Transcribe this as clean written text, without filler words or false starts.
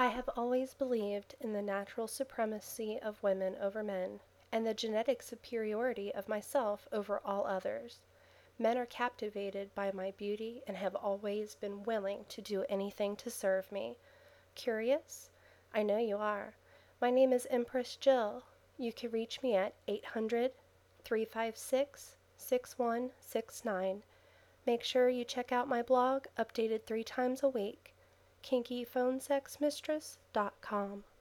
I have always believed in the natural supremacy of women over men, and the genetic superiority of myself over all others. Men are captivated by my beauty and have always been willing to do anything to serve me. Curious? I know you are. My name is Empress Jill. You can reach me at 800-356-6169. Make sure you check out my blog, updated 3 times a week, kinkyphonesexmistress.com.